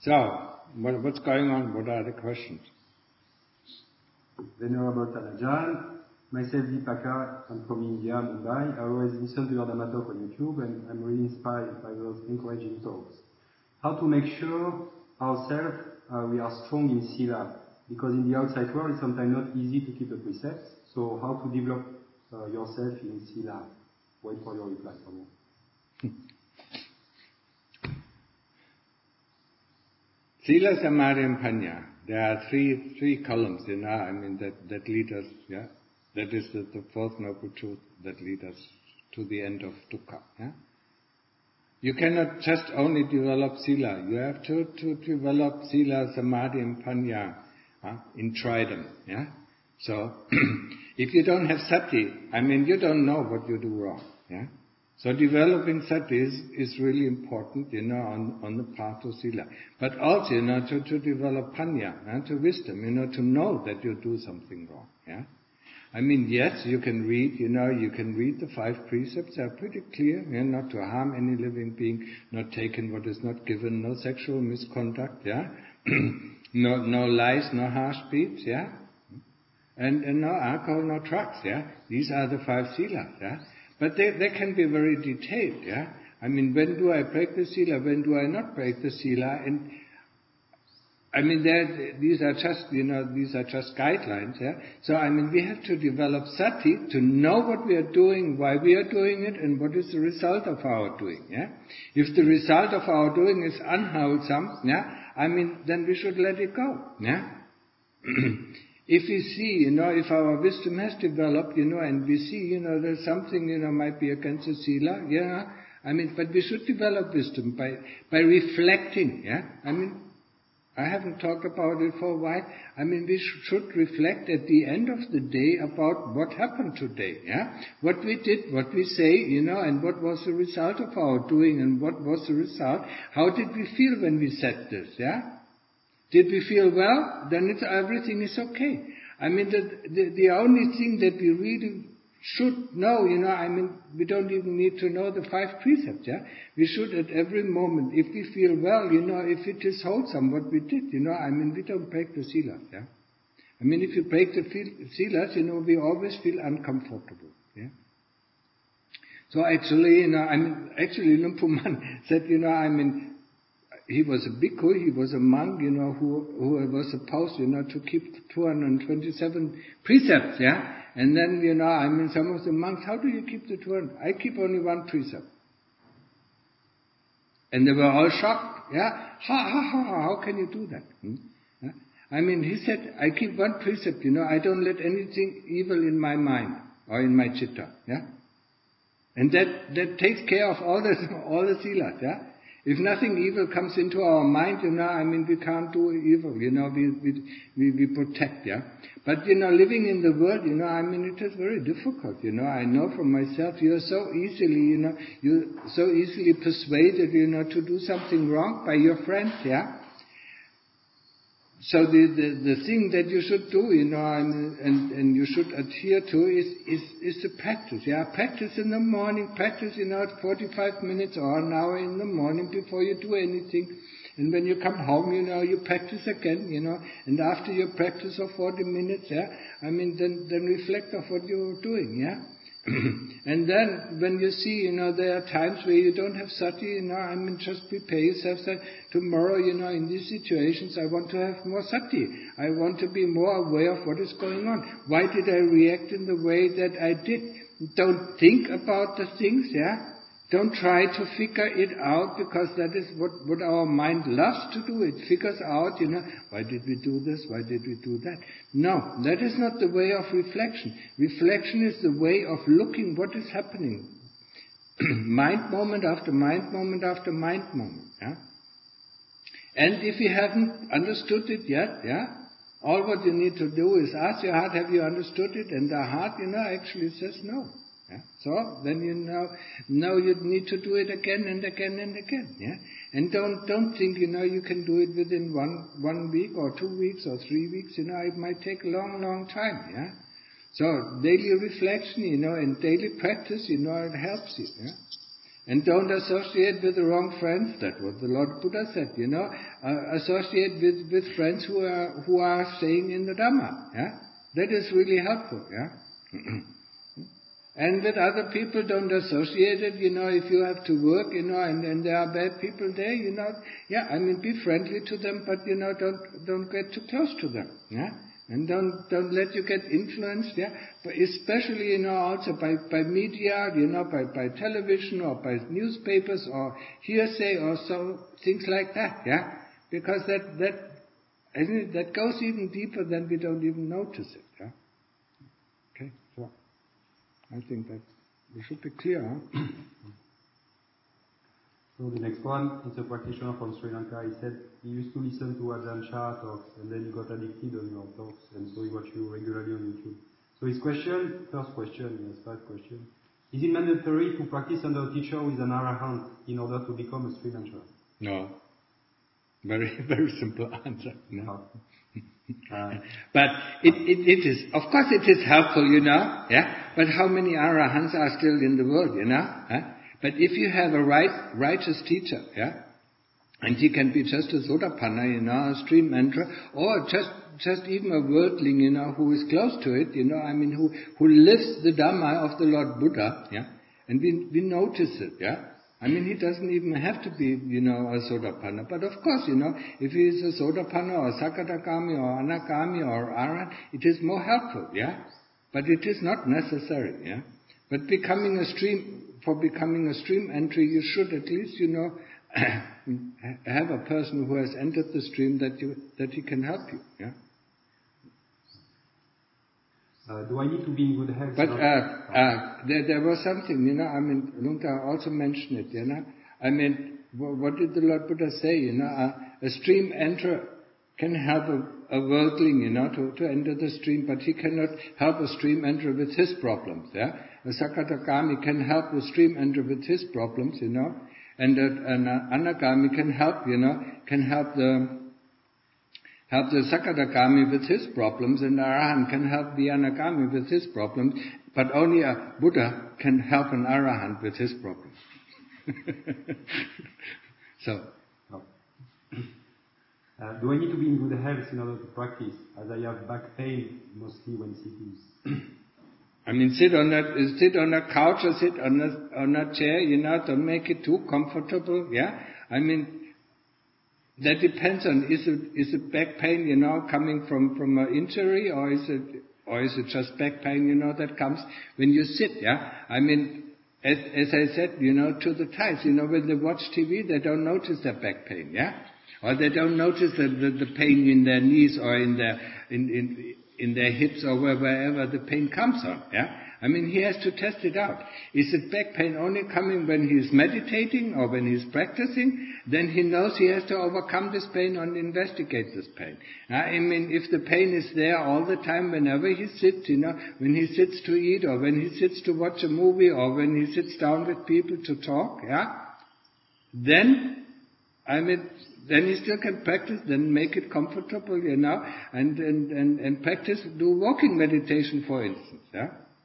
So, what's going on? What are the questions? Venerable Tanajan, myself Deepaka, I'm from India, Mumbai. I always listen to your Dhamma talk on YouTube, and I'm really inspired by those encouraging talks. How to make sure ourselves we are strong in Sila, because in the outside world it's sometimes not easy to keep the precepts. So how to develop yourself in Sila? Wait for your reply, Prabhu. Sila, Samadhi, and Panya. There are three columns, that lead us, That is the fourth noble truth that lead us to the end of dukkha, You cannot just only develop Sila. You have to develop Sila, Samadhi, and Panya in trident, So, if you don't have sati, you don't know what you do wrong, So developing sati is really important, on the path to Sila. But also, to develop Panya, to wisdom, to know that you do something wrong, Yes, you can read, you can read the 5 precepts. They are pretty clear, not to harm any living being, not taking what is not given, no sexual misconduct, no lies, no harsh speech, and no alcohol, no drugs, These are the 5 silas, But they can be very detailed, when do I break the sila, when do I not break the sila, and these are just guidelines, So, we have to develop sati to know what we are doing, why we are doing it, and what is the result of our doing, If the result of our doing is unwholesome, then we should let it go, If we see, if our wisdom has developed, and we see, there's something, might be against the sila, but we should develop wisdom by reflecting, I haven't talked about it for a while. We should reflect at the end of the day about what happened today, What we did, what we say, and what was the result of our doing, and what was the result. How did we feel when we said this, Did we feel well? Then everything is okay. The only thing that we really should know, we don't even need to know the 5 precepts, We should at every moment, if we feel well, if it is wholesome what we did, we don't break the silas, If you break the silas, we always feel uncomfortable, So actually, Luang Pu Man said, he was a bhikkhu, he was a monk, who was supposed, to keep 227 precepts, And then, some of the monks, how do you keep the 200? I keep only 1 precept. And they were all shocked, how can you do that? He said, I keep 1 precept, I don't let anything evil in my mind, or in my chitta, And that takes care of all the silas, If nothing evil comes into our mind, we can't do evil, we protect, But, living in the world, it is very difficult, I know from myself, you're so easily persuaded, to do something wrong by your friends, So the thing that you should do, and you should adhere to is the practice, Practice in the morning, practice, 45 minutes or an hour in the morning before you do anything. And when you come home, you practice again, and after your practice of 40 minutes, then reflect of what you're doing, And then when you see, there are times where you don't have sati, just prepare yourself that tomorrow, in these situations, I want to have more sati. I want to be more aware of what is going on. Why did I react in the way that I did? Don't think about the things, Don't try to figure it out, because that is what our mind loves to do. It figures out, why did we do this? Why did we do that? No, that is not the way of reflection. Reflection is the way of looking what is happening. Mind moment after mind moment after mind moment. And if you haven't understood it yet, all what you need to do is ask your heart, have you understood it? And the heart, actually says no. So then know you need to do it again and again and again. And don't think you can do it within one week or 2 weeks or 3 weeks. It might take a long time. So daily reflection, and daily practice, it helps you. And don't associate with the wrong friends. That's what the Lord Buddha said, associate with friends who are staying in the Dhamma, yeah. That is really helpful, yeah. And with other people, don't associate it, if you have to work, and there are bad people there, be friendly to them, but, don't get too close to them, yeah. And don't let you get influenced, yeah. But especially, also by media, by television or by newspapers or hearsay or so, things like that, yeah. Because that goes even deeper than we don't even notice it, yeah. Okay, so I think that we should be clear, huh? So the next one is a practitioner from Sri Lanka. He said he used to listen to Ajahn Chah talks and then he got addicted on your talks and so he watched you regularly on YouTube. So his first question, he has 5 questions. Is it mandatory to practice under a teacher who is an arahant in order to become a Sri Lanka? No. Very, very simple answer. No. But it is, of course it is helpful, yeah. But how many arahants are still in the world, huh? But if you have a righteous teacher, yeah, and he can be just a Sotapanna, a stream enterer, or just even a worldling, who is close to it, who lives the Dhamma of the Lord Buddha, yeah, and we notice it, yeah. He doesn't even have to be, a Sotapanna. But of course, if he is a Sotapanna or Sakadagami or Anagami or Arahant, it is more helpful, yeah. But it is not necessary, yeah. But for becoming a stream entry, you should at least, have a person who has entered the stream that he can help you, yeah. Do I need to be in good health? But there was something, Lungta also mentioned it, what did the Lord Buddha say, a stream enterer can help a worldling, to enter the stream, but he cannot help a stream enterer with his problems, yeah. A Sakadagami can help the stream enterer with his problems, and an Anagami can help the Sakadagami with his problems, and Arahant can help the Anagami with his problems, but only a Buddha can help an Arahant with his problems. So. Do I need to be in good health in order to practice, as I have back pain mostly when sitting? Sit on a couch or sit on a chair, don't make it too comfortable, yeah. That depends on, is it back pain, coming from an injury, or is it just back pain, that comes when you sit, yeah. As I said, to the Thais, when they watch TV, they don't notice their back pain, yeah. Or they don't notice the pain in their knees or in their hips or wherever the pain comes on, yeah. He has to test it out. Is it back pain only coming when he's meditating or when he's practicing? Then he knows he has to overcome this pain and investigate this pain. If the pain is there all the time, whenever he sits, when he sits to eat or when he sits to watch a movie or when he sits down with people to talk, yeah, then he still can practice, then make it comfortable, and practice, do walking meditation, for instance, yeah.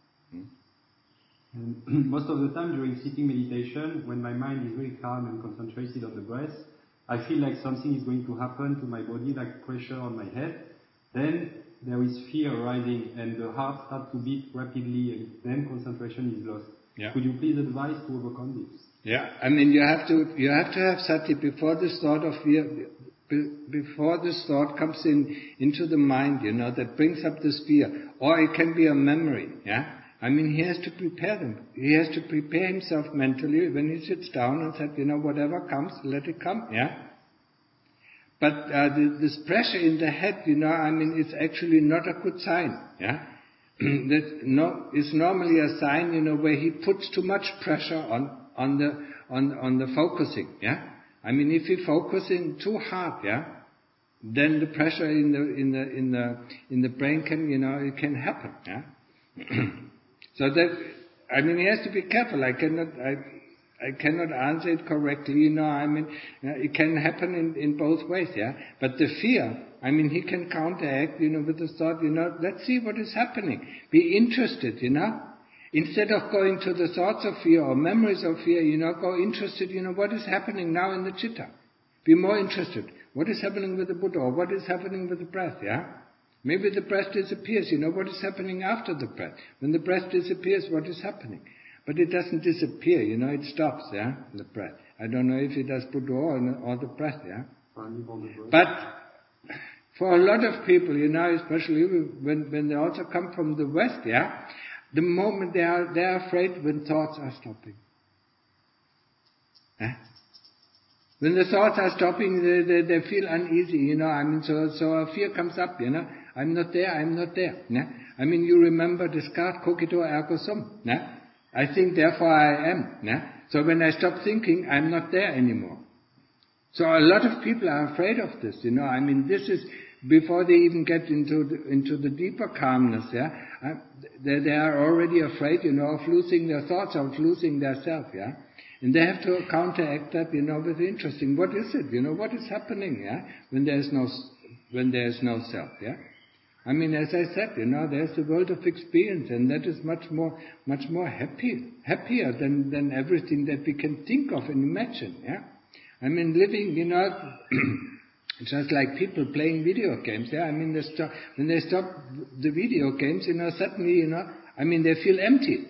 And most of the time during sitting meditation, when my mind is very calm and concentrated on the breath, I feel like something is going to happen to my body, like pressure on my head. Then there is fear arising and the heart starts to beat rapidly and then concentration is lost. Yeah. Could you please advise to overcome this? Yeah, you have to have sati before this thought of fear, before this thought comes into the mind, that brings up this fear. Or it can be a memory, yeah. He has to prepare them. He has to prepare himself mentally when he sits down and said, whatever comes, let it come, yeah. But this pressure in the head, it's actually not a good sign, yeah. It's normally a sign, where he puts too much pressure on the focusing, yeah. If he focusing too hard, yeah, then the pressure in the brain can, it can happen, yeah. So that, he has to be careful. I cannot answer it correctly, it can happen in both ways, yeah. But the fear, he can counteract, with the thought, let's see what is happening. Be interested, Instead of going to the thoughts of fear or memories of fear, go interested, what is happening now in the chitta. Be more interested. What is happening with the Buddha, or what is happening with the breath, Maybe the breath disappears, what is happening after the breath. When the breath disappears, what is happening? But it doesn't disappear, it stops, the breath. I don't know if it does Buddha or the breath, But for a lot of people, especially when they also come from the West, the moment they are afraid when thoughts are stopping. When the thoughts are stopping, they feel uneasy, so a fear comes up, I'm not there. You remember Descartes, cogito ergo sum. I think, therefore I am. So when I stop thinking, I'm not there anymore. So a lot of people are afraid of this, this is before they even get into the deeper calmness, they are already afraid, of losing their thoughts, of losing their self, And they have to counteract that, with interesting. What is it? What is happening, when there is no self, as I said, there's the world of experience, and that is much more happier than everything that we can think of and imagine, living, just like people playing video games, when they stop the video games, suddenly, they feel empty,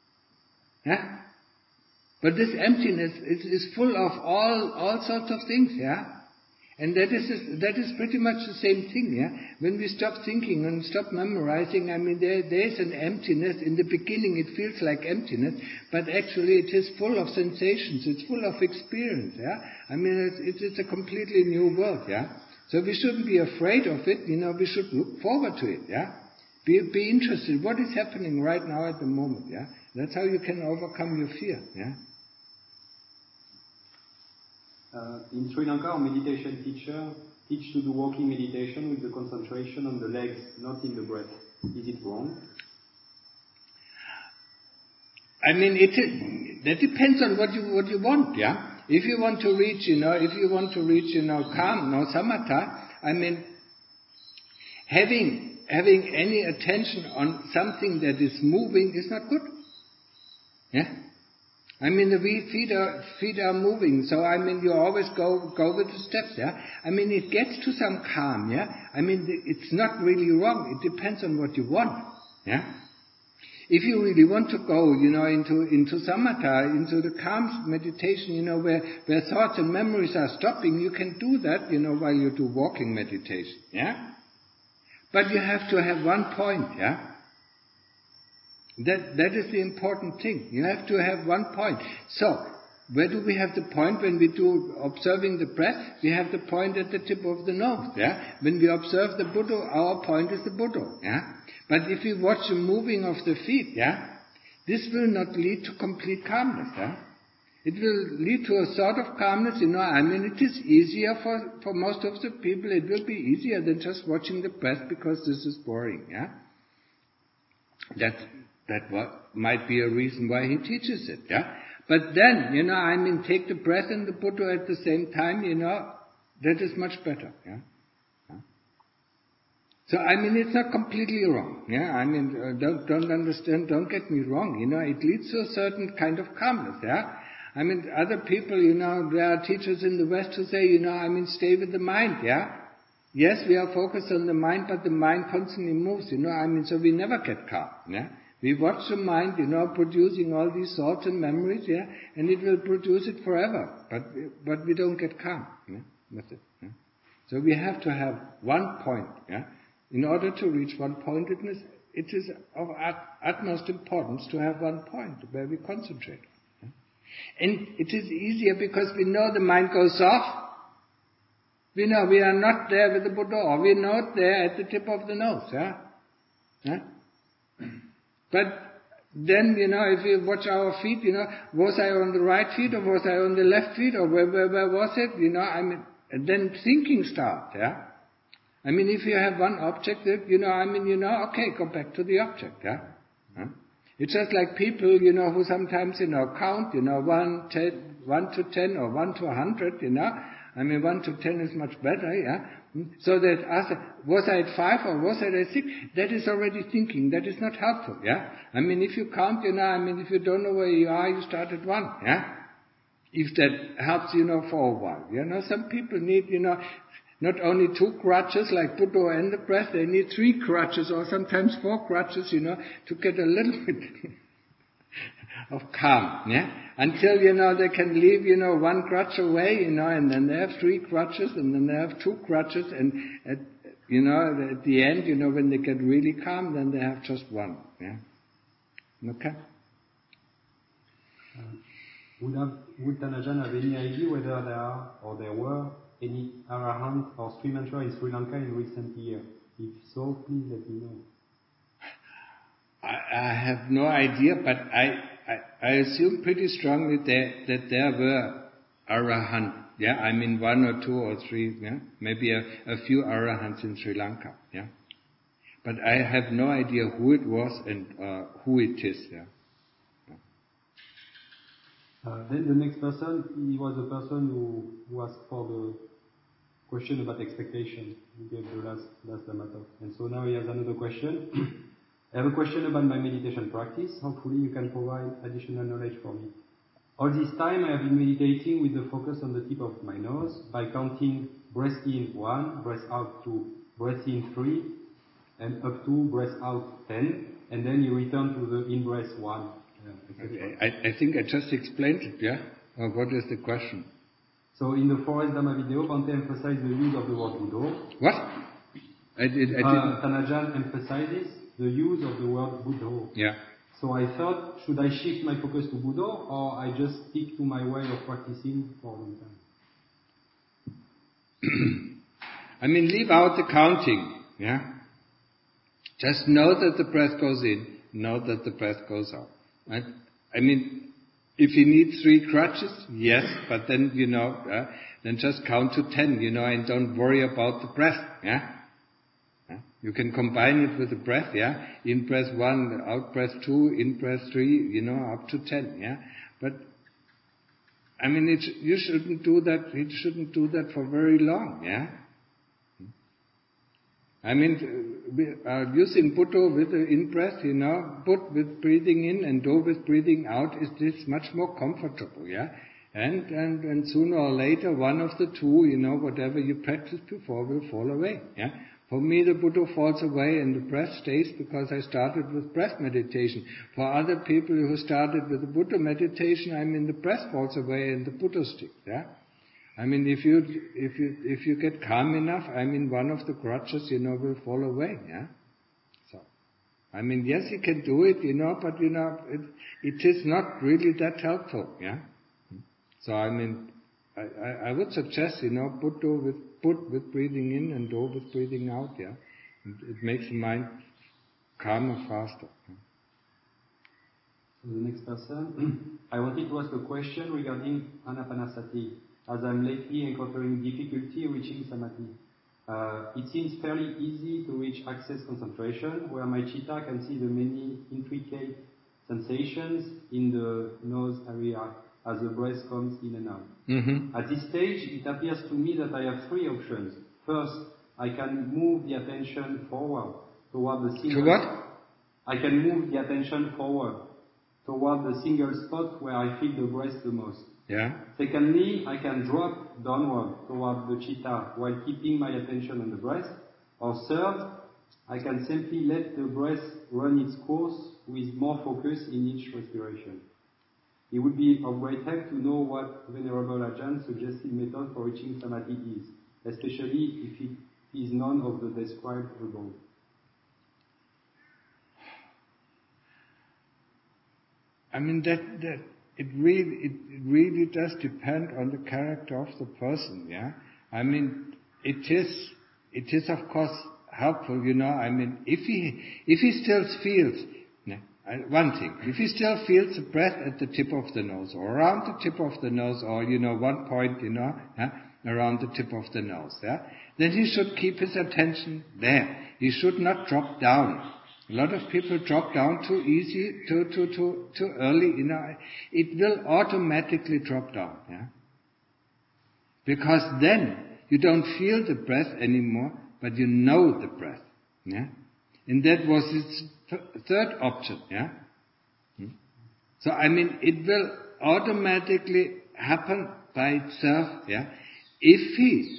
But this emptiness is full of all sorts of things, And that is pretty much the same thing, When we stop thinking and stop memorizing, there is an emptiness. In the beginning it feels like emptiness, but actually it is full of sensations, it's full of experience, It's a completely new world, So we shouldn't be afraid of it, we should look forward to it, Be interested, what is happening right now at the moment, That's how you can overcome your fear, In Sri Lanka, our meditation teacher teach to do walking meditation with the concentration on the legs, not in the breath. Is it wrong? That depends on what you want, If you want to reach, calm, samatha, having any attention on something that is moving is not good, the feet are moving, so you always go with the steps, it gets to some calm, it's not really wrong, it depends on what you want, If you really want to go, into samatha, into the calm meditation, where thoughts and memories are stopping, you can do that, while you do walking meditation, But you have to have one point, That is the important thing. You have to have one point. So, where do we have the point when we do observing the breath? We have the point at the tip of the nose, When we observe the Buddha, our point is the Buddha, But if we watch the moving of the feet, this will not lead to complete calmness, It will lead to a sort of calmness, it is easier for most of the people, it will be easier than just watching the breath because this is boring, That might be a reason why he teaches it, But then, take the breath and the Buddha at the same time, that is much better, So, it's not completely wrong, don't understand, don't get me wrong, it leads to a certain kind of calmness, other people, there are teachers in the West who say, stay with the mind, Yes, we are focused on the mind, but the mind constantly moves, so we never get calm, We watch the mind, producing all these thoughts and memories, and it will produce it forever, but we don't get calm, That's it, So we have to have one point, In order to reach one-pointedness, it is of utmost importance to have one point where we concentrate, And it is easier because we know the mind goes off. We know we are not there with the Buddha, or we are not there at the tip of the nose, But then, if we watch our feet, was I on the right feet or was I on the left feet or where was it? And then thinking starts, if you have one object, okay, go back to the object, It's just like people, who sometimes, count, 1 to 10 or 1 to 100, 1 to 10 is much better, So that after, was I at 5 or was I at 6? That is already thinking. That is not helpful, yeah? I mean, if you count, if you don't know where you are, you start at 1, yeah? If that helps, for a while. Some people need, not only 2 crutches like Buddha and the breath, they need 3 crutches or sometimes 4 crutches, to get a little bit of calm, yeah? Until, they can leave, 1 crutch away, and then they have 3 crutches, and then they have 2 crutches, and at the end, when they get really calm, then they have just 1, yeah? Okay? Would Tanajan have any idea whether there are, or there were, any Arahant or stream mantra in Sri Lanka in recent years? If so, please let me know. I have no idea, but I assume pretty strongly that there were Arahant. Yeah, 1 or 2 or 3, yeah, maybe a few Arahants in Sri Lanka. Yeah, but I have no idea who it was and who it is. Yeah. Then the next person, he was the person who asked for the question about expectation. He gave the last Dhammatalk. And so now he has another question. I have a question about my meditation practice. Hopefully you can provide additional knowledge for me. All this time I have been meditating with the focus on the tip of my nose by counting breath in 1, breath out 2, breath in 3, and up to breath out 10, and then you return to the in breath 1. Okay. I think I just explained it, yeah? Or what is the question? So in the Forest Dhamma video, Bhante emphasized the use of the word Buddho. What? I didn't. Tanajan emphasizes the use of the word Buddho. Yeah. So I thought, should I shift my focus to Buddho, or I just stick to my way of practicing for a long time? Leave out the counting, yeah? Just know that the breath goes in, know that the breath goes out. Right? If you need 3 crutches, yes, but then, then just count to 10, and don't worry about the breath, yeah? You can combine it with the breath, yeah? In breath 1, out breath 2, in breath 3, up to 10, yeah? But, you shouldn't do that, it shouldn't do that for very long, yeah? Using Buddho with the in-breath, Bud with breathing in and Do with breathing out is this much more comfortable, yeah? And sooner or later, one of the 2, whatever you practiced before will fall away, yeah? For me, the Buddha falls away and the breath stays because I started with breath meditation. For other people who started with the Buddha meditation, the breath falls away and the Buddha sticks, yeah? If you get calm enough, one of the crutches, will fall away, yeah? So, yes, you can do it, but, it is not really that helpful, yeah? So, I would suggest, Buddha with breathing in and Do with breathing out, yeah? It makes the mind calmer faster. Yeah? So the next person, I wanted to ask a question regarding Anapanasati, as I'm lately encountering difficulty reaching Samadhi. It seems fairly easy to reach access concentration, where my chitta can see the many intricate sensations in the nose area as the breath comes in and out. Mm-hmm. At this stage, it appears to me that I have 3 options. First, I can move the attention forward toward the single... To what? I can move the attention forward toward the single spot where I feel the breath the most. Yeah. Secondly, I can drop downward toward the chitta while keeping my attention on the breath. Or third, I can simply let the breath run its course with more focus in each respiration. It would be of great help to know what Venerable Ajahn suggested method for reaching Samadhi is, especially if it is none of the described above. It really does depend on the character of the person, yeah? It is of course helpful, if he still feels, one thing, if he still feels the breath at the tip of the nose, or around the tip of the nose, or, one point, around the tip of the nose, yeah? Then he should keep his attention there. He should not drop down. A lot of people drop down too easy, too early, It will automatically drop down, yeah? Because then You don't feel the breath anymore, but you know the breath. Yeah? And that was its third option. Yeah? So it will automatically happen by itself. Yeah? If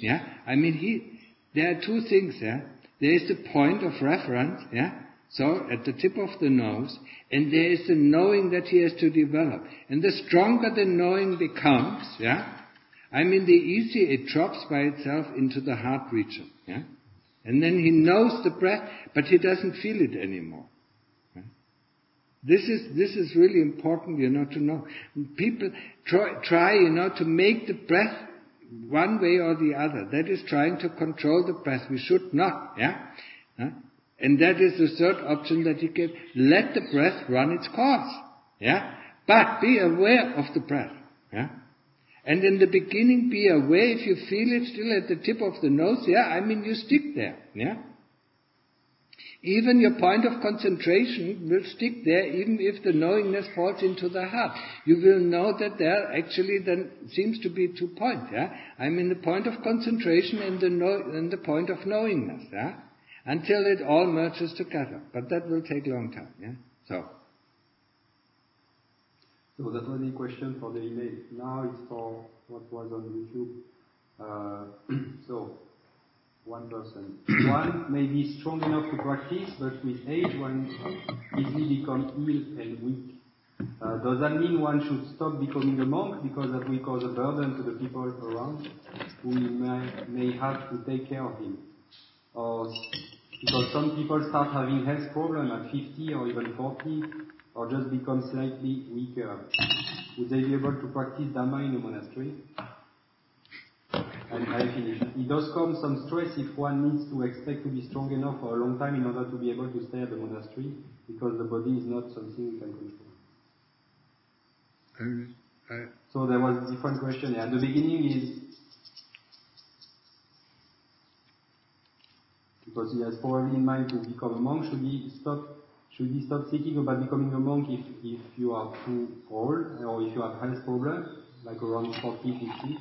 there are two things. Yeah? There is the point of reference. Yeah? So at the tip of the nose, and there is the knowing that he has to develop. And the stronger the knowing becomes, the easier it drops by itself into the heart region. Yeah? And then he knows the breath, but he doesn't feel it anymore. Yeah? This is really important, to know. People try, to make the breath one way or the other. That is trying to control the breath. We should not. Yeah? And that is the third option that he gave. Let the breath run its course. Yeah? But be aware of the breath. Yeah? And in the beginning, be aware if you feel it still at the tip of the nose. Yeah? You stick there. Yeah? Even your point of concentration will stick there, even if the knowingness falls into the heart. You will know that there actually then seems to be 2 points. Yeah? The point of concentration and the point of knowingness. Yeah? Until it all merges together. But that will take a long time. Yeah? So that was the question for the email. Now it's for what was on YouTube. So, one person. One may be strong enough to practice, but with age one easily become ill and weak. Does that mean one should stop becoming a monk because that will cause a burden to the people around who may have to take care of him? Or because some people start having health problems at 50 or even 40, or just become slightly weaker. Would they be able to practice Dhamma in a monastery? And I finish. It does come some stress if one needs to expect to be strong enough for a long time in order to be able to stay at the monastery, because the body is not something we can control. So there was a different question. At the beginning is, because he has probably in mind to become a monk, should he stop thinking about becoming a monk if you are too old, or if you have health problems, like around 40, 50?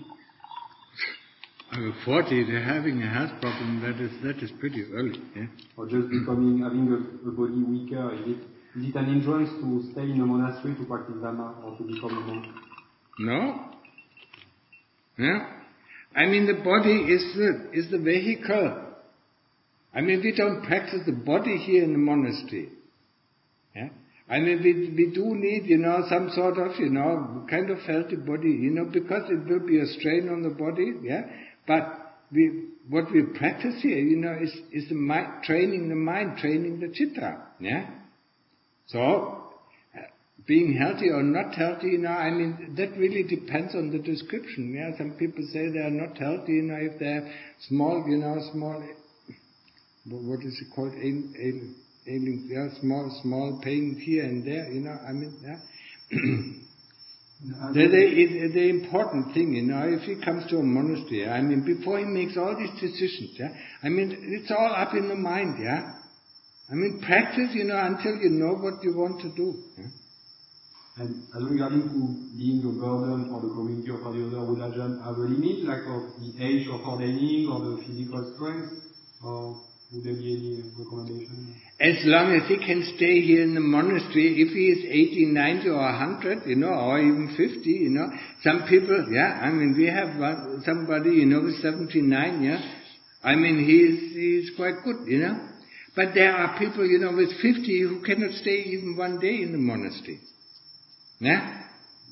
40, they're having a health problem, that is pretty early. Yeah? Or just having a body weaker, is it an hindrance to stay in a monastery to practice Dhamma or to become a monk? No. Yeah? The body is the vehicle. We don't practice the body here in the monastery. Yeah? We do need, some sort of, kind of healthy body, because it will be a strain on the body, yeah? But what we practice here, is the mind, training the mind, training the citta, yeah? So, being healthy or not healthy, that really depends on the description, yeah? Some people say they are not healthy, if they have small, what is it called, ailing, yeah, small pain here and there, yeah. The important thing, if he comes to a monastery, before he makes all these decisions, yeah, it's all up in the mind, yeah. Practice, until you know what you want to do. Yeah? And as regarding to being a burden for the community or for the other, would that have a limit, like of the age of ordaining or the physical strength, or would there be any recommendation? As long as he can stay here in the monastery, if he is 80, 90 or 100, or even 50, some people, yeah, we have somebody, with 79, yeah, he's quite good, But there are people, with 50 who cannot stay even one day in the monastery. Yeah?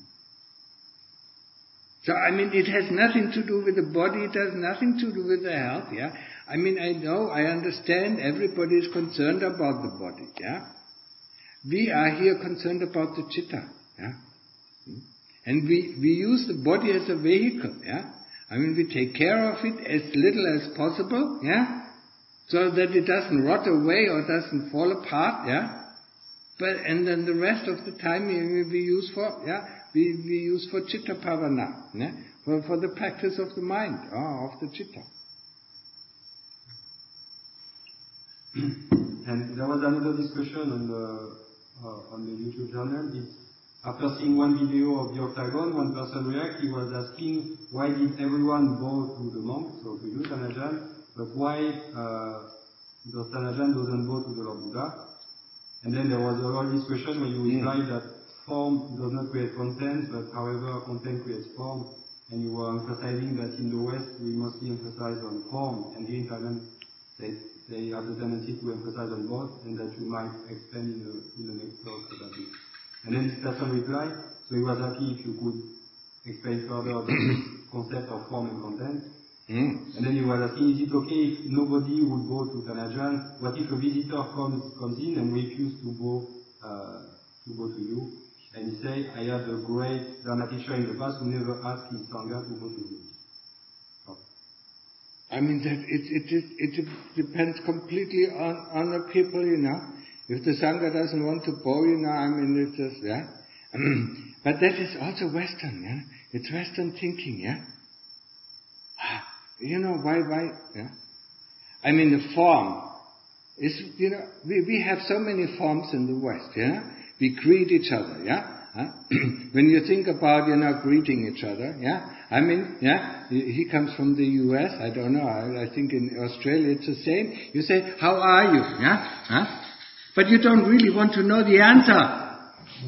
So, it has nothing to do with the body, it has nothing to do with the health, yeah? I understand everybody is concerned about the body, yeah? We are here concerned about the citta, yeah? And we use the body as a vehicle, yeah? We take care of it as little as possible, yeah? So that it doesn't rot away or doesn't fall apart, yeah? And then the rest of the time we use for, yeah? We use for citta bhavana, yeah? For the practice of the mind, of the citta. And there was another discussion on the YouTube channel. After seeing one video of the octagon, one person reacted. He was asking, why did everyone bow to the monk, so to you, Tanajan, but why the Tanajan doesn't bow to the Lord Buddha? And then there was a whole discussion where you replied that form does not create content, but however, content creates form. And you were emphasizing that in the West, we mostly emphasize on form, and here in Thailand, they have the tendency to emphasize on both, and that you might expand in the next talk about it. And then this person replied, so he was happy if you could explain further the concept of form and content. And then he was asking, is it okay if nobody would go to Tanajan? What if a visitor comes in and refuses to go to you? And he said, I had a great Dharma teacher in the past who never asked his Sangha to go to you. Oh. I mean, that it depends completely on the people, you know. If the Sangha doesn't want to bow, you know, I mean, it's just, yeah. But that is also Western, yeah. It's Western thinking, yeah. You know, why, yeah. I mean, the form is, you know, we have so many forms in the West, yeah. We greet each other, yeah. When you think about, you know, greeting each other, yeah. I mean, yeah, he comes from the US, I don't know, I think in Australia it's the same. You say, how are you, yeah. But you don't really want to know the answer.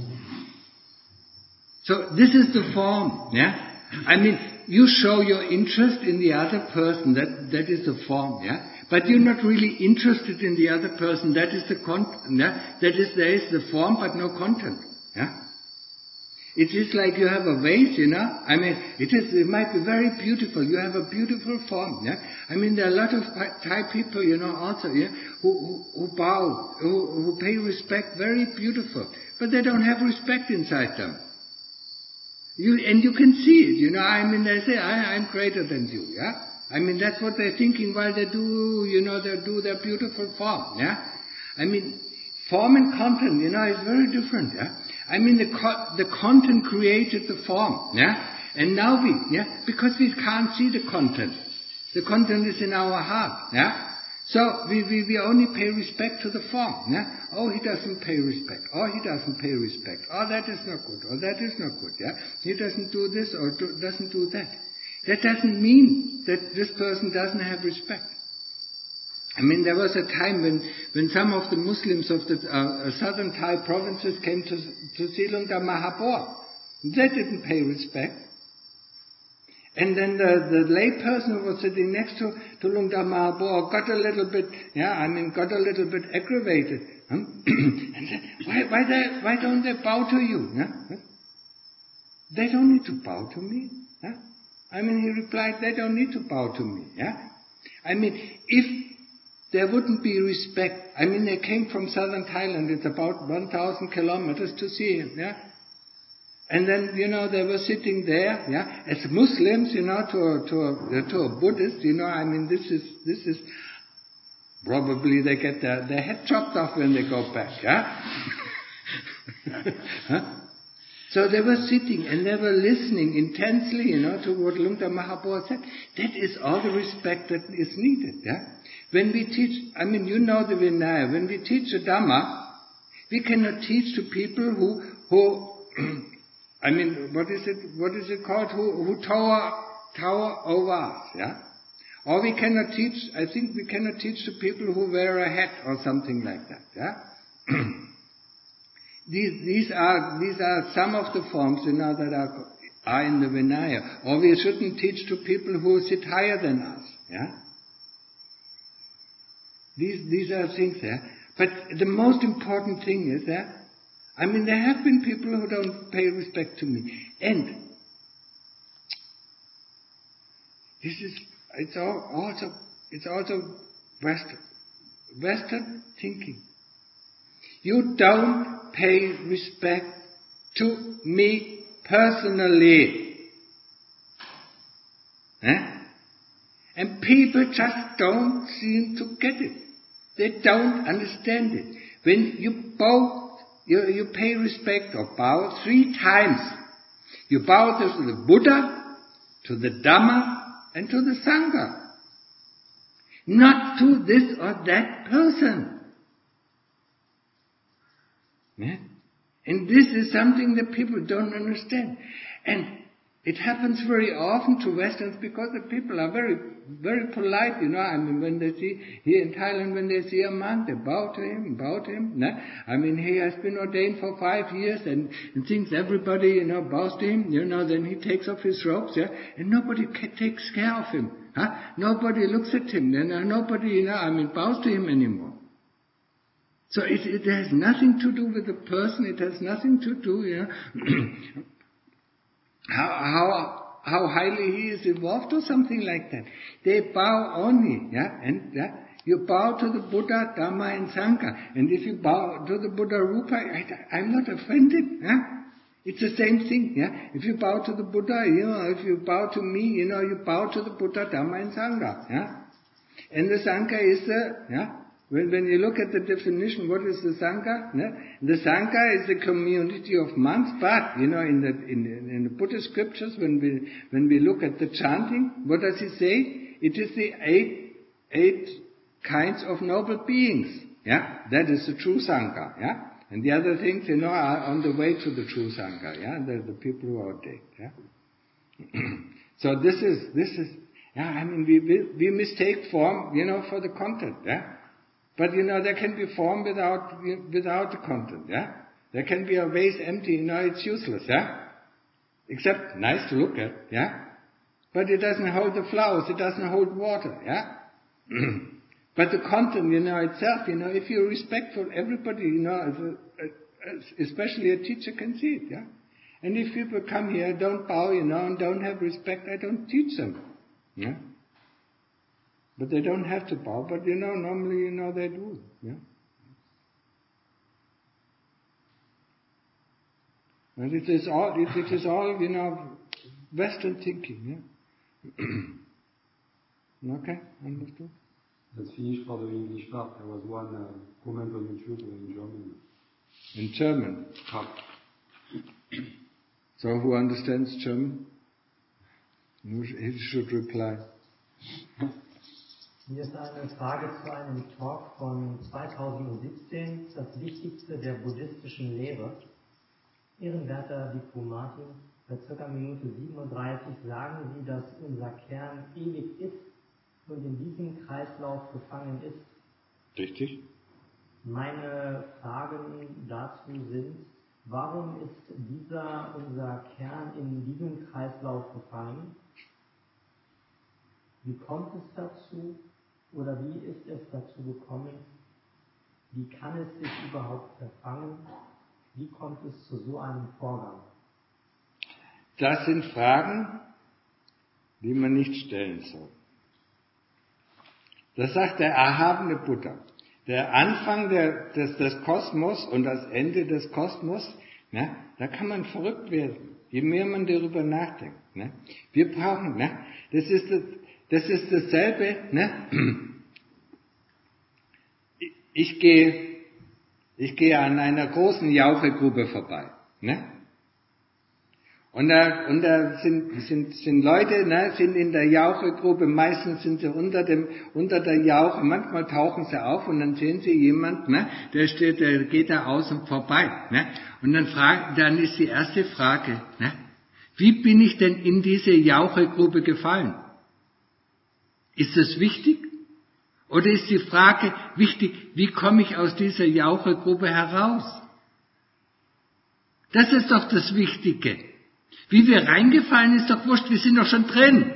So this is the form, yeah. I mean, you show your interest in the other person, that is the form, yeah. But you're not really interested in the other person, that is the content, yeah. There is the form but no content, yeah. It is like you have a vase, you know. I mean, it might be very beautiful. You have a beautiful form, yeah. I mean, there are a lot of Thai people, you know, also, yeah, who bow, who pay respect, very beautiful, but they don't have respect inside them. You can see it, you know. I mean, they say, I'm greater than you, yeah. I mean, that's what they're thinking while they do, you know, they do their beautiful form, yeah. I mean, form and content, you know, is very different, yeah. I mean, the content created the form, yeah. And now because we can't see the content. The content is in our heart, yeah. So we only pay respect to the form, yeah. Oh, he doesn't pay respect. Oh, he doesn't pay respect. Oh, that is not good. Oh, that is not good, yeah. He doesn't do this or doesn't do that. That doesn't mean that this person doesn't have respect. I mean, there was a time when some of the Muslims of the southern Thai provinces came to see Lungta Mahabor. They didn't pay respect. And then the lay person who was sitting next to Lungta Mahabor got a little bit aggravated. And said, why don't they bow to you? Yeah? They don't need to bow to me. Yeah? I mean, he replied, they don't need to bow to me. Yeah? I mean, if there wouldn't be respect. I mean, they came from southern Thailand. It's about 1,000 kilometers to see him, yeah. And then, you know, they were sitting there, yeah, as Muslims, you know, to a Buddhist, you know. I mean, this is probably they get their head chopped off when they go back, yeah. Huh? So they were sitting and they were listening intensely, you know, to what Lungta Mahabor said. That is all the respect that is needed, yeah. When we teach, I mean, you know the Vinaya, when we teach the Dhamma, we cannot teach to people who I mean, what is it called? Who tower over us, yeah? Or we cannot teach, I think we cannot teach to people who wear a hat or something like that, yeah? These are some of the forms, you know, that are in the Vinaya. Or we shouldn't teach to people who sit higher than us, yeah? These are things there. But the most important thing is that, I mean, there have been people who don't pay respect to me. And it's also Western thinking. You don't pay respect to me personally. And people just don't seem to get it. They don't understand it. When you bow, you pay respect or bow 3 times. You bow to the Buddha, to the Dhamma, and to the Sangha. Not to this or that person. Yeah? And this is something that people don't understand. And it happens very often to Westerns because the people are very, very polite, when they see, here in Thailand, when they see a monk, they bow to him. He has been ordained for 5 years and thinks everybody, bows to him, then he takes off his robes, and nobody takes care of him, Nobody looks at him, and nobody, bows to him anymore. So it has nothing to do with the person, it has nothing to do, how highly he is evolved or something like that. They bow only, you bow to the Buddha, Dhamma and Sangha. And if you bow to the Buddha Rupa, I'm not offended, It's the same thing, If you bow to the Buddha, if you bow to me, you bow to the Buddha, Dhamma and Sangha, And the Sangha is the, when you look at the definition, what is the Sangha? The Sangha is a community of monks, but, in the Buddhist scriptures, when we look at the chanting, what does he say? It is the eight kinds of noble beings, That is the true Sangha, And the other things, are on the way to the true Sangha, The people who are ordained, So this is, we mistake form, for the content, But there can be form without the content, There can be a vase empty, it's useless, Except nice to look at, But it doesn't hold the flowers, it doesn't hold water, But the content, itself, if you're respectful, everybody, especially a teacher can see it, And if people come here, don't bow, and don't have respect, I don't teach them, But they don't have to bow, but normally, they do, And it is all, Western thinking, Okay, understood? Let's finish for the English part. There was one comment on YouTube in German. In German? So who understands German? He should reply. Hier ist eine Frage zu einem Talk von 2017, das Wichtigste der buddhistischen Lehre. Ehrenwerter Diplomatin, bei ca. Minute 37 sagen Sie, dass unser Kern ewig ist und in diesem Kreislauf gefangen ist. Richtig. Meine Fragen dazu sind, warum ist unser Kern in diesem Kreislauf gefangen? Wie kommt es dazu? Oder wie ist es dazu gekommen? Wie kann es sich überhaupt verfangen? Wie kommt es zu so einem Vorgang? Das sind Fragen, die man nicht stellen soll. Das sagt der erhabene Buddha. Der Anfang des Kosmos und das Ende des Kosmos, da kann man verrückt werden, je mehr man darüber nachdenkt. Wir brauchen, das ist dasselbe, Ich gehe an einer großen Jauchegrube vorbei, Und da sind Leute, sind in der Jauchegrube, meistens sind sie unter der Jauche, manchmal tauchen sie auf und dann sehen sie jemand, der geht da außen vorbei, Und dann ist die erste Frage, wie bin ich denn in diese Jauchegrube gefallen? Ist das wichtig? Oder ist die Frage wichtig, wie komme ich aus dieser Jauchegrube heraus? Das ist doch das Wichtige. Wie wir reingefallen, ist doch wurscht, wir sind doch schon drin.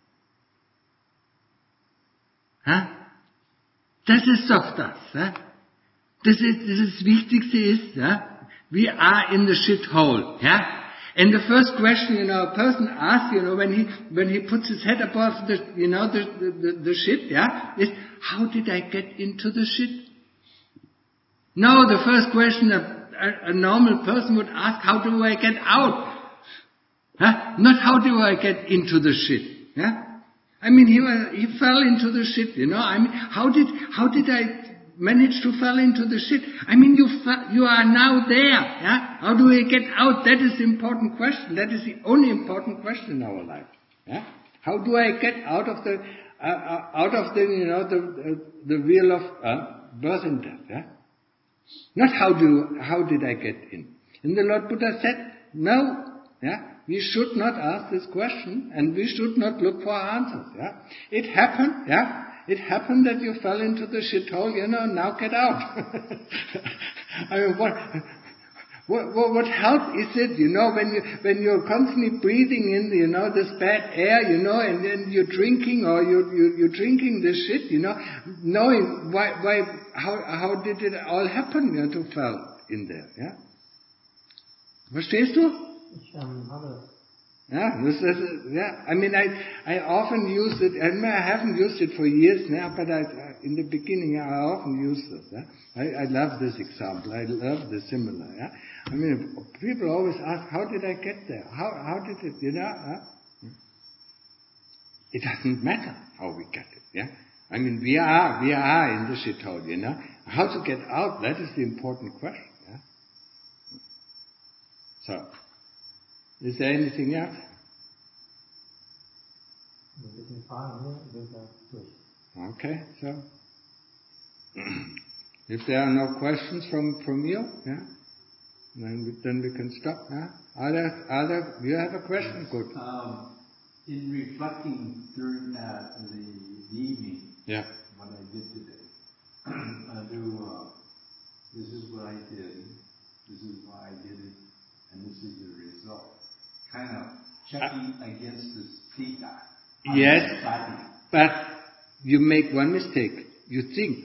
Das ist doch das. Das Wichtigste ist, we are in the shithole. And the first question, a person asks, when he puts his head above the shit, is, how did I get into the shit? No, the first question a normal person would ask, how do I get out? Not how do I get into the shit? He fell into the shit, how did I manage to fall into the shit? You are now there, How do I get out? That is the important question. That is the only important question in our life, How do I get out of the wheel of birth and death, Not how did I get in? And the Lord Buddha said, no, yeah, we should not ask this question, and we should not look for answers, yeah. It happened, yeah. It happened that you fell into the shithole, now get out. I mean, what help is it, when you're constantly breathing in, this bad air, and then you're drinking or you're drinking this shit, knowing how did it all happen, to fall in there, yeah? Verstehst du? Ich habe Yeah, yeah. I mean, I often use it, and I haven't used it for years now, but in the beginning I often use this. Yeah? I love this example. I love the similar. Yeah? I mean, people always ask, how did I get there? How did it? It doesn't matter how we get it. Yeah. I mean, we are in the shithole. How to get out? That is the important question. Yeah. So. Is there anything else? Okay, so if there are no questions from you, yeah, then we can stop. Yeah? Other, you have a question? Good. In reflecting during the evening, yeah, what I did today, this is what I did, this is why I did it, and this is the result. Kind of checking against the feedback. Yes, but you make one mistake. You think.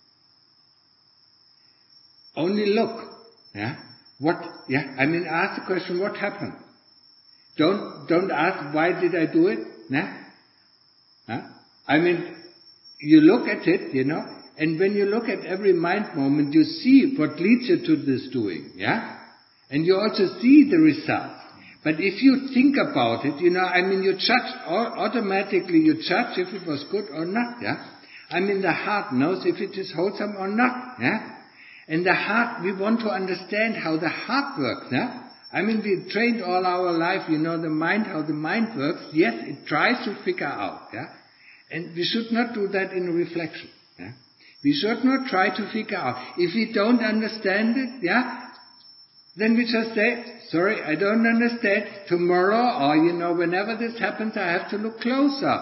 Only look. Yeah. What? Yeah. I mean, ask the question. What happened? Don't ask why did I do it. Nah. Huh? I mean, you look at it, and when you look at every mind moment, you see what leads you to this doing. Yeah. And you also see the result. But if you think about it, you judge, automatically you judge if it was good or not, yeah? I mean, the heart knows if it is wholesome or not, yeah? And the heart, we want to understand how the heart works, yeah? I mean, we trained all our life, the mind, how the mind works. Yes, it tries to figure out, yeah? And we should not do that in reflection, yeah? We should not try to figure out. If we don't understand it, yeah? Then we just say, sorry, I don't understand. Tomorrow or, whenever this happens, I have to look closer.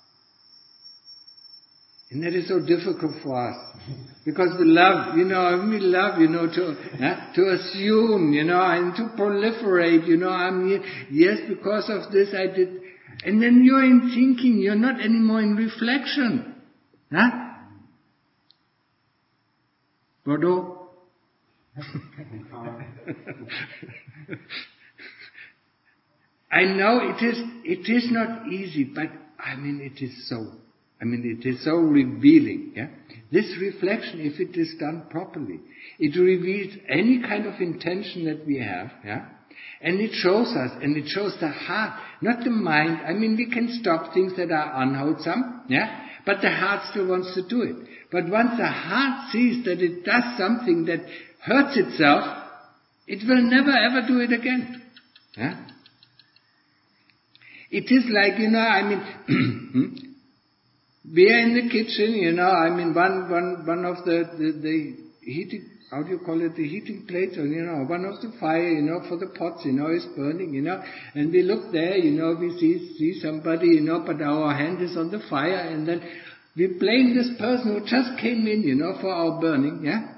And that is so difficult for us. Because we love, to assume, and to proliferate, yes, because of this I did. And then you're in thinking, you're not anymore in reflection. Huh? Bordeaux? I know it is not easy, but it is so revealing, yeah? This reflection, if it is done properly, it reveals any kind of intention that we have, yeah? And it shows us, and it shows the heart, not the mind. We can stop things that are unwholesome, yeah? But the heart still wants to do it. But once the heart sees that it does something that hurts itself, it will never ever do it again. Yeah? It is like, we are in the kitchen, one of the heating, how do you call it, the heating plates, or, one of the fire, for the pots, is burning, and we look there, we see somebody, but our hand is on the fire, and then we blame this person who just came in, for our burning, yeah?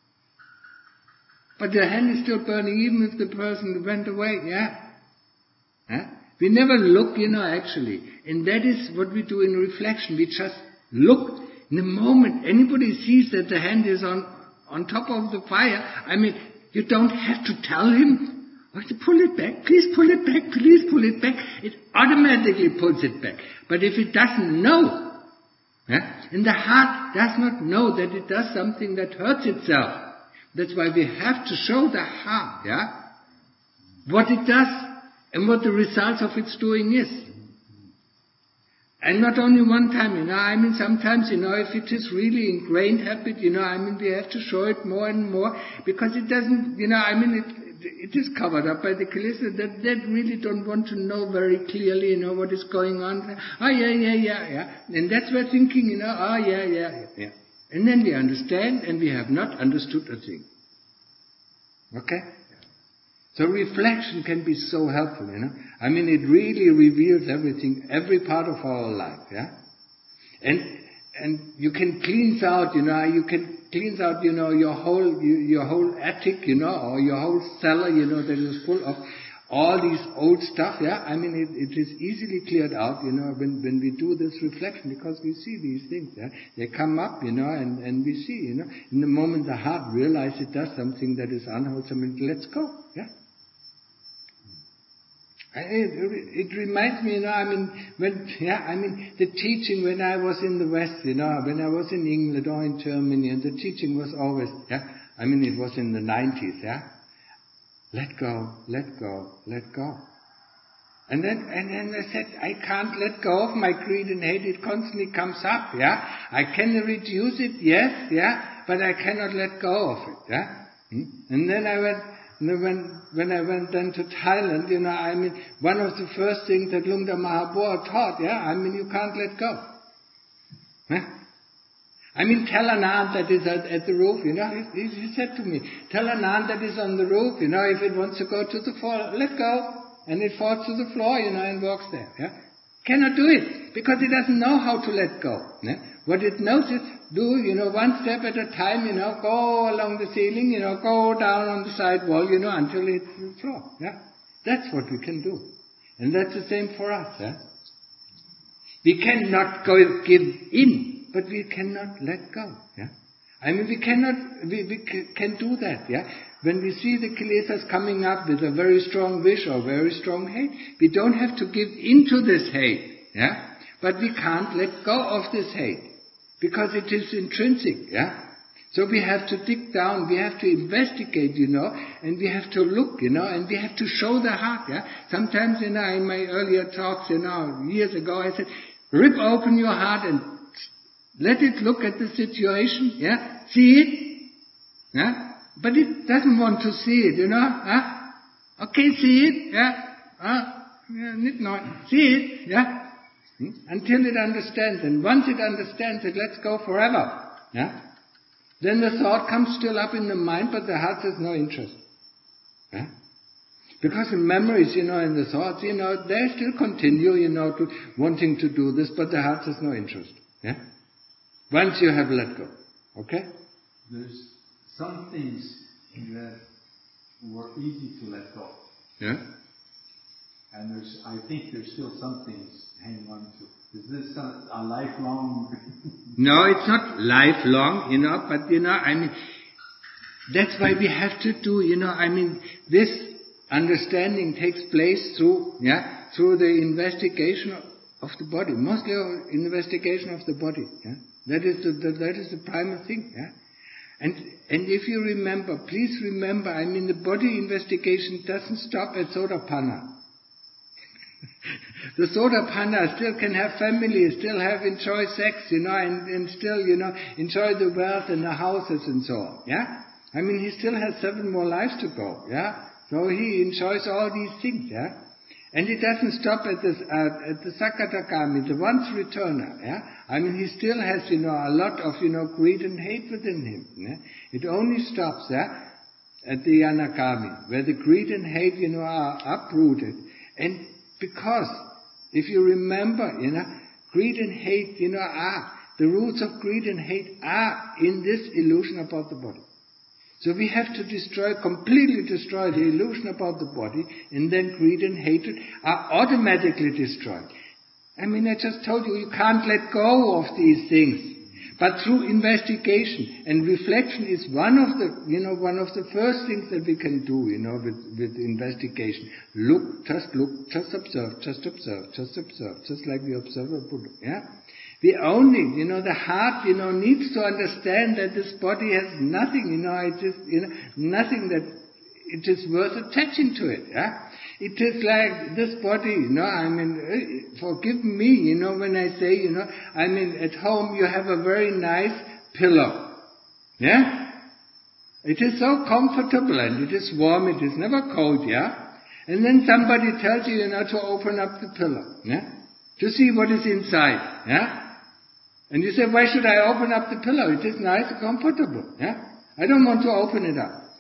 But the hand is still burning even if the person went away, yeah? Yeah? We never look, actually. And that is what we do in reflection. We just look. In the moment anybody sees that the hand is on top of the fire, you don't have to tell him, pull it back, please pull it back, please pull it back. It automatically pulls it back. But if it doesn't know, yeah, and the heart does not know that it does something that hurts itself, that's why we have to show the heart, yeah, what it does and what the results of its doing is. And not only one time, sometimes, if it is really ingrained habit, we have to show it more and more, because it doesn't, it is covered up by the kilesa that really don't want to know very clearly, what is going on. Yeah. And that's where thinking, yeah. And then we understand, and we have not understood a thing. Okay? So reflection can be so helpful, I mean, it really reveals everything, every part of our life, yeah? And you can cleanse out, your whole attic, or your whole cellar, that is full of all these old stuff, yeah? I mean, it is easily cleared out, when we do this reflection, because we see these things, yeah? They come up, and we see, in the moment the heart realizes it does something that is unwholesome, and let's go, yeah? It reminds me, the teaching when I was in the West, when I was in England or in Germany, and the teaching was always, it was in the 90s, yeah? Let go, let go, let go. And then I said, I can't let go of my greed and hate. It constantly comes up, yeah? I can reduce it, yes, yeah? But I cannot let go of it, yeah? And then I went, when I went then to Thailand, one of the first things that Lungda Mahabua taught, you can't let go. Huh? Tell Anand that is at the roof, he said to me, tell Anand that is on the roof, if it wants to go to the floor, let go. And it falls to the floor, and walks there, yeah. Cannot do it, because it doesn't know how to let go. Yeah? What it knows is, one step at a time, go along the ceiling, go down on the side wall, until it hits the floor, yeah. That's what we can do. And that's the same for us, yeah. We cannot give in, but we cannot let go, yeah. We can do that, yeah. When we see the kilesas coming up with a very strong wish or very strong hate, we don't have to give into this hate, yeah. But we can't let go of this hate, because it is intrinsic, yeah. So we have to dig down, we have to investigate, and we have to look, and we have to show the heart, yeah. Sometimes, in my earlier talks, years ago, I said, rip open your heart and let it look at the situation, yeah. See it, yeah. But it doesn't want to see it, Okay, see it, yeah. See it, yeah. Until it understands. And once it understands it, let's go forever, yeah. Then the thought comes still up in the mind, but the heart has no interest, yeah. Because the memories, and the thoughts, they still continue, to wanting to do this, but the heart has no interest, yeah. Once you have let go, okay? There's some things that were easy to let go. Yeah. And I think there's still some things hanging on to. Is this a lifelong? No, it's not lifelong, but that's why we have to do, this understanding takes place through the investigation of the body, mostly investigation of the body, yeah. That is the primary thing, yeah. And if you remember, please remember, the body investigation doesn't stop at Sotapanna. The Sotapanna still can have family, still enjoy sex, and still, enjoy the wealth and the houses and so on, yeah? He still has 7 more lives to go, yeah? So he enjoys all these things, yeah? And it doesn't stop at the Sakadagami, the once returner, yeah? He still has, a lot of, greed and hate within him, yeah? It only stops, yeah, at the Anagami, where the greed and hate, are uprooted. And because, if you remember, greed and hate, the roots of greed and hate are in this illusion about the body. So we have to completely destroy the illusion about the body, and then greed and hatred are automatically destroyed. I just told you, you can't let go of these things. But through investigation and reflection is one of the first things that we can do, with investigation. Look, just observe, just like we observe a Buddha, yeah? We only, the heart, needs to understand that this body has nothing, it is, nothing that it is worth attaching to it, yeah? It is like this body, forgive me, when I say, at home you have a very nice pillow, yeah? It is so comfortable and it is warm, it is never cold, yeah? And then somebody tells you, to open up the pillow, yeah? To see what is inside, yeah? And you say, why should I open up the pillow? It is nice and comfortable, yeah? I don't want to open it up.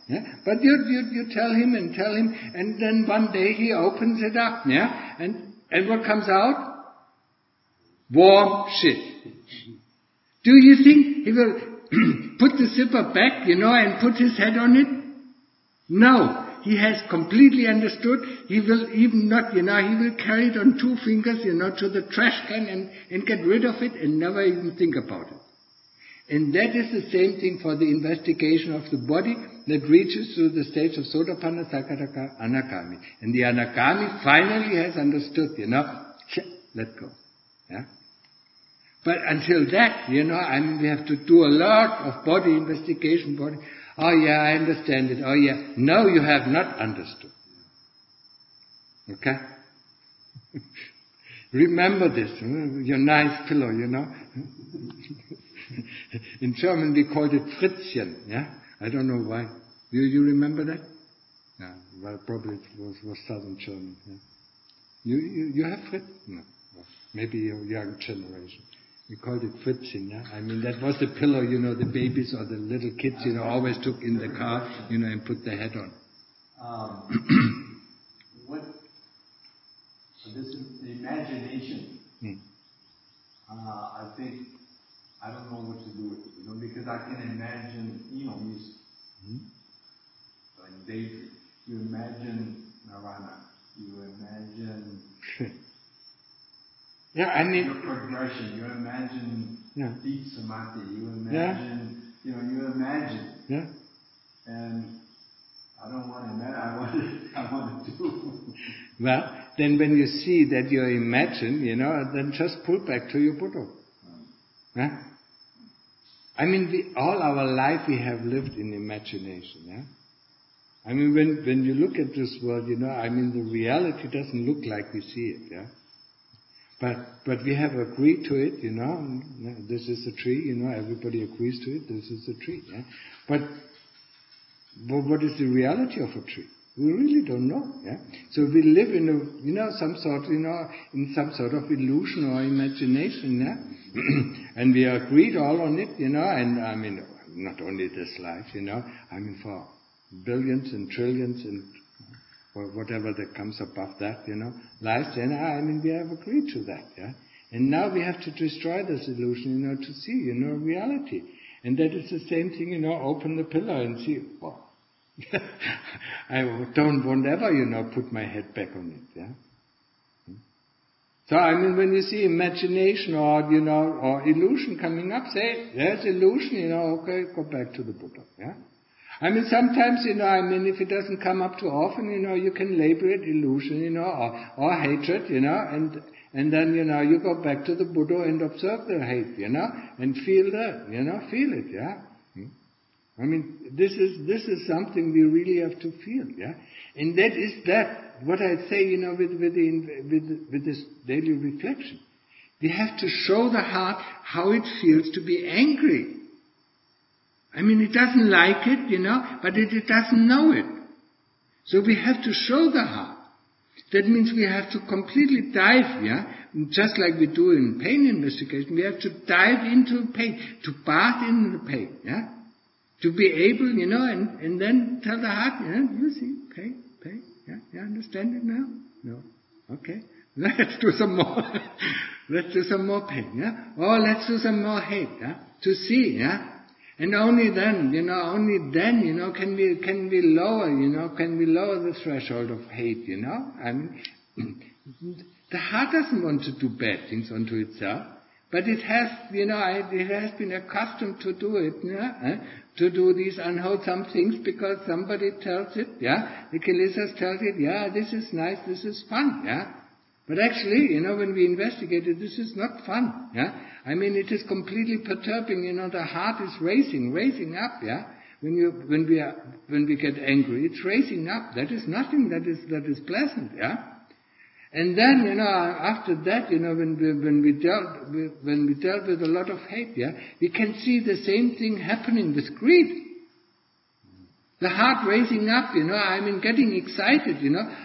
Yeah? But you tell him, and then one day he opens it up, yeah? And what comes out? Warm shit. Do you think he will put the zipper back, and put his head on it? No. He has completely understood. He will even not, he will carry it on 2 fingers, to the trash can and get rid of it and never even think about it. And that is the same thing for the investigation of the body that reaches through the stage of Sotapanna, Sakadaka, Anagami. And the Anagami finally has understood, let go. Yeah? But until that, we have to do a lot of body investigation, Oh yeah, I understand it. Oh yeah. No, you have not understood. Okay? Remember this. Your nice pillow, In German we called it Fritzchen. Yeah? I don't know why. Do you remember that? Yeah. Well, probably it was Southern German. Yeah? You have Fritz? No. Well, maybe your young generation. We called it Fritzchen, yeah? That was the pillow, the babies or the little kids, always took in the car, and put their head on. This is the imagination. I think, I don't know what to do with it, because I can imagine, like daydream. You imagine nirvana. You imagine... Yeah, your progression, you imagine deep samadhi, you imagine, you imagine. Yeah. And I don't want to imagine, I want to do. Well, then when you see that you imagine, then just pull back to your Buddha. Yeah? All our life we have lived in imagination, yeah? When you look at this world, the reality doesn't look like we see it, yeah? But we have agreed to it, this is a tree, everybody agrees to it, this is a tree. Yeah? But what is the reality of a tree? We really don't know. Yeah? So we live in some sort of illusion or imagination, yeah? And we agreed all on it, and not only this life, for billions and trillions and or whatever that comes above that, lies, then we have agreed to that, yeah. And now we have to destroy this illusion, to see, reality. And that is the same thing, open the pillow and see, I won't ever, put my head back on it, yeah. So, when you see imagination or, or illusion coming up, say, there's illusion, okay, go back to the Buddha, yeah. Sometimes, if it doesn't come up too often, you can label it illusion, or hatred, and then, you go back to the Buddha and observe the hate, and feel that, feel it, yeah. This is something we really have to feel, yeah. And that is what I say, with this daily reflection. We have to show the heart how it feels to be angry. It doesn't like it, but it doesn't know it. So we have to show the heart. That means we have to completely dive, just like we do in pain investigation, we have to dive into pain, to bath in the pain, to be able, and then tell the heart, you see, pain, you understand it now? No. Okay. Let's do some more. Let's do some more pain, or let's do some more hate, to see, And only then, can we lower the threshold of hate, The heart doesn't want to do bad things unto itself, but it has, it has been accustomed to do it, to do these unwholesome things because somebody tells it, The Kilesas tells it, this is nice, this is fun, But actually, when we investigate it, this is not fun, it is completely perturbing, the heart is racing up, When we get angry, it's racing up. That is nothing that is pleasant, And then, after that, when we dealt with a lot of hate, we can see the same thing happening with greed. The heart racing up, getting excited,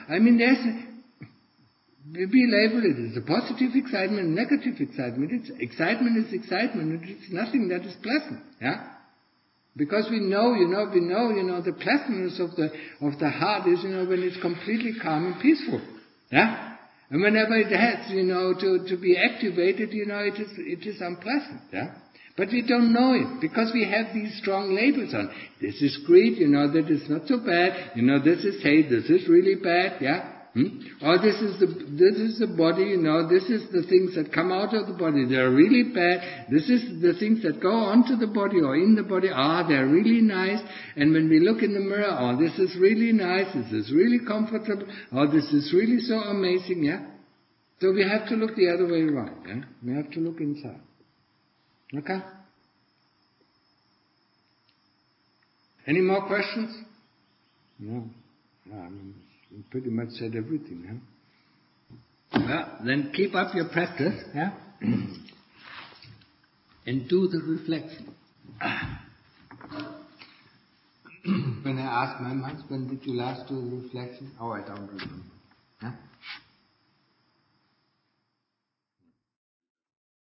we label it as a positive excitement, negative excitement. Excitement is excitement, it's nothing that is pleasant, Because we know, the pleasantness of the heart is, when it's completely calm and peaceful. Yeah? And whenever it has, to be activated, it is unpleasant. Yeah? But we don't know it, because we have these strong labels on. This is greed, that is not so bad. This is hate, this is really bad. Yeah? Or this is the body, this is the things that come out of the body, they are really bad. This is the things that go onto the body or in the body, they're really nice. And when we look in the mirror, this is really nice, this is really comfortable, this is really so amazing, yeah? So we have to look the other way around, yeah? We have to look inside. Okay? Any more questions? No. You pretty much said everything, huh? Well, then keep up your practice, yeah? And do the reflection. When I ask my monks, when did you last do the reflection? I don't remember. Huh?